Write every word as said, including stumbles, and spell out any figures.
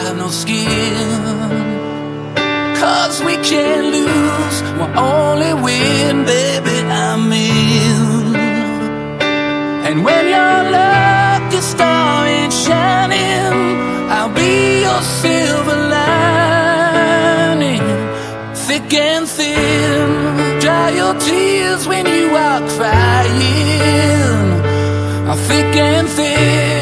have no skin. Cause we can't lose, we'll only win, baby, I'm in. And when your lucky star ain't shining, I'll be your silver lining. Thick and thin, dry your tears when you are crying. Thick and thin,